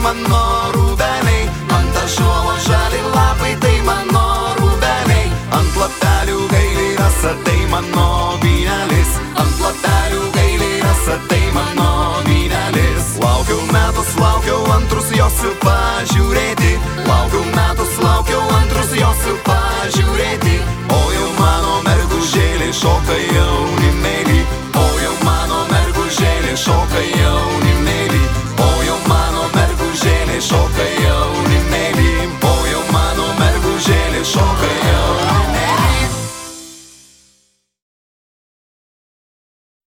mano rūbeliai, ant ąžuolo žali lapai, tai mano rūbeliai, ant lapelių gailiai rasa, tai mano vynelis, ant lapelių gailiai rasa, tai mano vynelis. Laukiau metus, laukiau antrus josiu pažiūrėti, laukiau metus, laukiau antrus josiu pažiūrėti, o jau mano mergužėlė šoka jaunimėlį, o jau mano mergužėlė šoka jaunimėlį.